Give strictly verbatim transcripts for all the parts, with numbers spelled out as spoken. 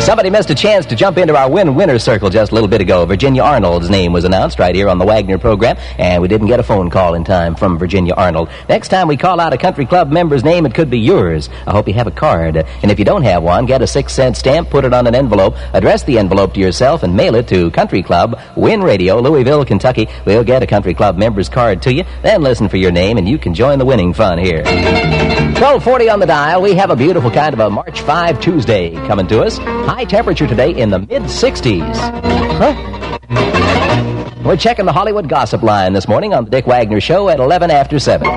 Somebody missed a chance to jump into our win winner circle just a little bit ago. Virginia Arnold's name was announced right here on the Wagner program, and we didn't get a phone call in time from Virginia Arnold. Next time we call out a country club member's name, it could be yours. I hope you have a card. And if you don't have one, get a six-cent stamp, put it on an envelope, address the envelope to yourself, and mail it to Country Club, Win Radio, Louisville, Kentucky. We'll get a country club member's card to you, then listen for your name, and you can join the winning fun here. twelve forty on the dial. We have a beautiful kind of a March fifth Tuesday coming to us. High temperature today in the mid sixties. Huh? We're checking the Hollywood gossip line this morning on the Dick Wagner Show at eleven after seven.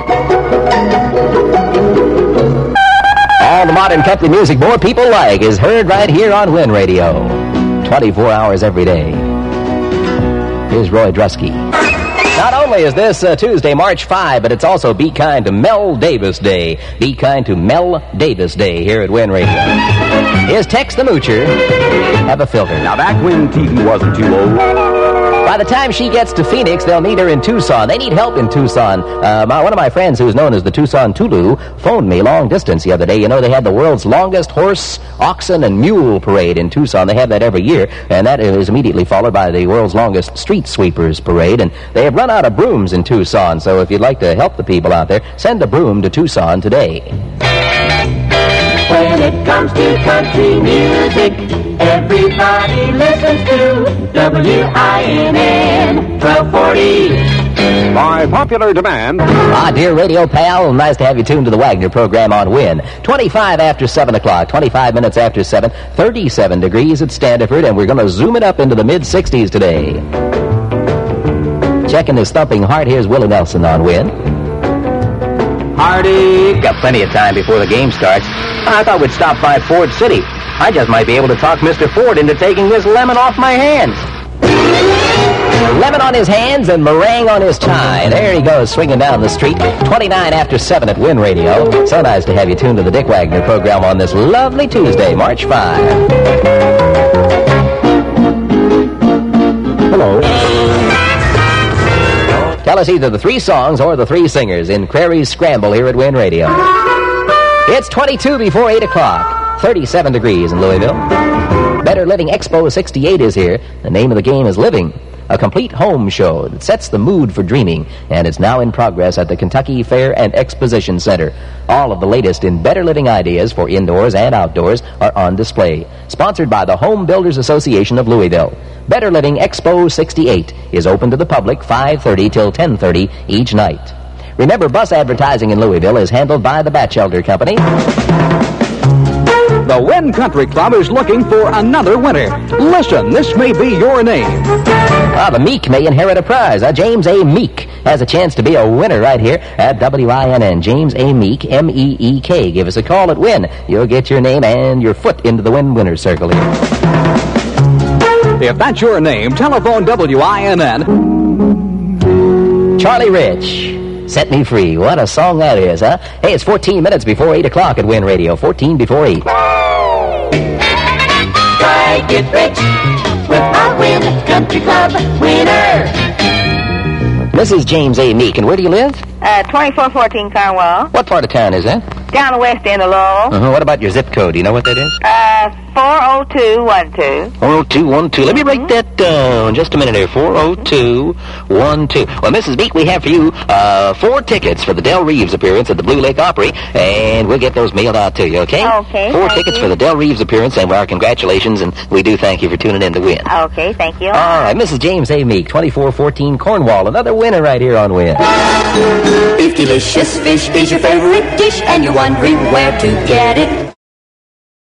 All the modern country music more people like is heard right here on Win Radio. twenty-four hours every day. Here's Roy Drusky. Not only is this uh, Tuesday, March fifth, but it's also Be Kind to Mel Davis Day. Be Kind to Mel Davis Day here at Win Radio. Here's Tex the Moocher. Have a filter. Now, back when T V wasn't too old. By the time she gets to Phoenix, they'll need her in Tucson. They need help in Tucson. Uh, my, one of my friends, who's known as the Tucson Tulu, phoned me long distance the other day. You know, they had the world's longest horse, oxen, and mule parade in Tucson. They have that every year, and that is immediately followed by the world's longest street sweepers parade. And they have run out of brooms in Tucson, so if you'd like to help the people out there, send a broom to Tucson today. When it comes to country music, everybody listens to W I N N twelve forty. By popular demand. Ah, dear radio pal, nice to have you tuned to the Wagner program on Win. twenty-five after seven o'clock, twenty-five minutes after seven, thirty-seven degrees at Standiford, and we're going to zoom it up into the mid sixties today. Checking his thumping heart, here's Willie Nelson on Win. Hardy. Got plenty of time before the game starts. I thought we'd stop by Ford City. I just might be able to talk Mister Ford into taking this lemon off my hands. Lemon on his hands and meringue on his tie. There he goes, swinging down the street. twenty-nine after seven at Win Radio. So nice to have you tuned to the Dick Wagner program on this lovely Tuesday, March fifth. Hello. Tell us either the three songs or the three singers in Crary's Scramble here at Win Radio. It's twenty-two before eight o'clock. thirty-seven degrees in Louisville. Better Living Expo sixty-eight is here. The name of the game is Living. A complete home show that sets the mood for dreaming, and it's now in progress at the Kentucky Fair and Exposition Center. All of the latest in better living ideas for indoors and outdoors are on display. Sponsored by the Home Builders Association of Louisville. Better Living Expo sixty-eight is open to the public five thirty till ten thirty each night. Remember, bus advertising in Louisville is handled by the Batchelder Company. The Win Country Club is looking for another winner. Listen, this may be your name. Ah, the Meek may inherit a prize. Uh, James A. Meek has a chance to be a winner right here at W I N N. James A. Meek, M E E K. Give us a call at Win. You'll get your name and your foot into the Win winner circle here. If that's your name, telephone W I N N. Charlie Rich. Set Me Free. What a song that is, huh? Hey, it's fourteen minutes before eight o'clock at Win Radio. fourteen before eight. Try get rich with our Win Country Club winner. This is James A. Meek, and where do you live? Uh, twenty-four fourteen Cornwall. What part of town is that? Down the west end of Lowell. Uh-huh. What about your zip code? Do you know what that is? Uh, four oh two one two. four oh two one two. Let me write that down. Just a minute here. four oh two one two. Well, Missus Meek, we have for you uh, four tickets for the Del Reeves appearance at the Blue Lake Opry, and we'll get those mailed out to you, okay? Okay, Four thank tickets you. for the Del Reeves appearance, and our congratulations, and we do thank you for tuning in to Win. Okay, thank you. All right, Missus James A. Meek, twenty-four fourteen Cornwall. Another winner right here on Win. Beef delicious fish is your favorite dish, and you're wondering where to get it.